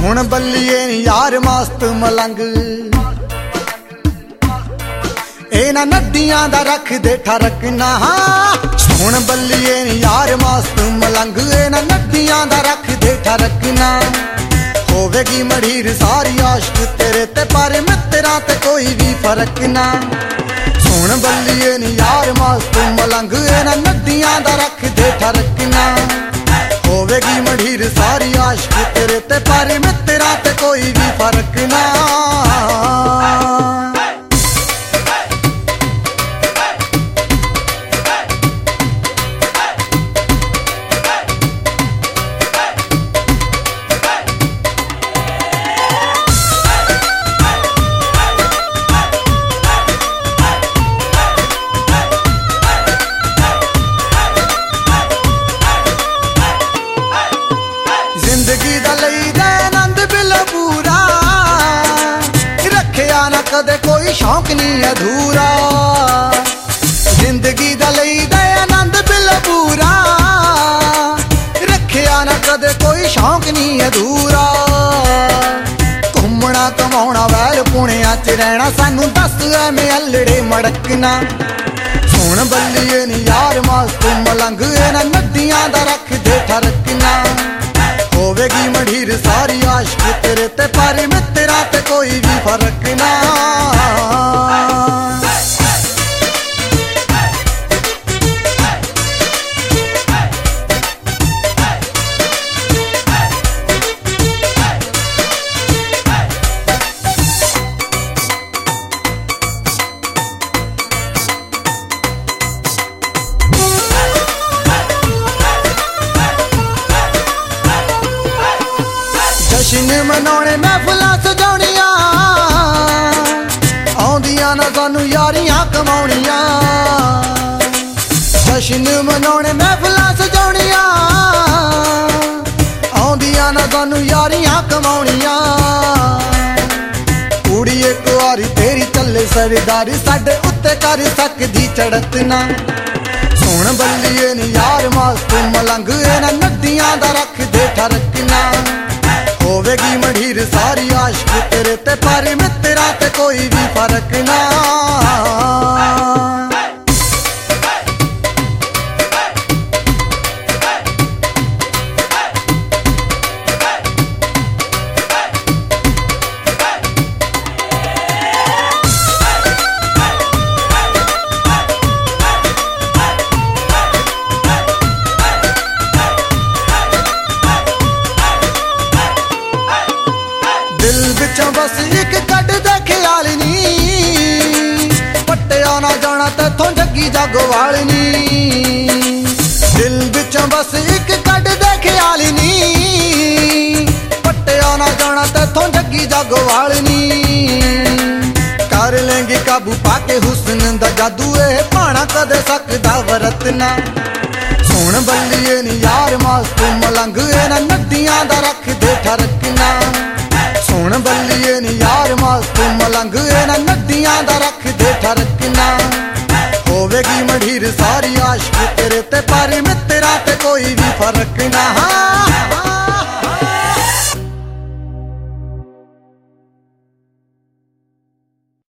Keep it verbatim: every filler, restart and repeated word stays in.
सुन बल्लिए नी यार मस्त मलंग इन्हां नदियां दा रख दे ठरकना। सुन बल्लिए नी यार मस्त मलंग इन्हां नदियां दा रख दे ठरकना। होवेगी मढ़ीर सारी आशिक तेरे ते पर मित्तरां ते कोई भी फर्क ना। सुन बल्लिए नी यार मस्त मलंग इन्हां नदियां दा रख दे ठरकना। होवेगी मढ़ीर सारी आशिक तेरे ते पर मित्तरां ते कोई भी फर्क ना। जिंदगी दा लईदा आनंद बिल पूरा रखिया ना कदे कोई शौक नहीं अधूरा। जिंदगी दा लईदा आनंद बिल पूरा रखिया ना कदे कोई शौक नहीं अधूरा। घूमना कमाउणा वैल पुणिया च रहना सानू दस एवें अल्लड़े मड़कना। सुन बल्लिए नी यार मस्त मलंग इन्हां नदियां दा रख दे ठरकना। होवेगी मढ़ीर सारी आशिक तेरे ते पर मित्तरां ते कोई भी फर्क ना। जश्न मनाने महफिलां सजाउणियां आउंदियां ना सानू यारियां कमाउणियां। जश्न मनाने महफिलां सजाउणियां आउंदियां ना सानू यारियां कमाउणियां। कुड़ी इक वारी तेरी चले सरदारी साडे उत्ते कर सकदी चढ़त ना। सुन बल्लिए नी यार मस्त मलंग इन्हां नदियां दा रख दे ठरकना। होवेगी मढ़ीर सारी आशिक तेरे ते पर मित्तरां ते कोई भी फर्क ना। दिल विचों बस एक कट दे ख्याल नी पट्टिया ना जाना तेथों जग्गी जागोवाल नी। दिल विचों बस एक कट दे ख्याल नी पट्टिया ना जाना तेथों जग्गी जागोवाल नी। कर लेंगे काबू पाके हुस्न दा जादू ए पाना कदे सकदा वरत ना। सुन बल्लिए नी यार मस्त मलंग इन्हां नदियां दा रख दे ठरकना। सुन बल्लिए नी यार मस्त मलंग इन्हां नदियां दा रख दे ठरकना। होवेगी मढ़ीर सारी आशिक तेरे ते पर मित्तरां ते कोई भी फर्क ना।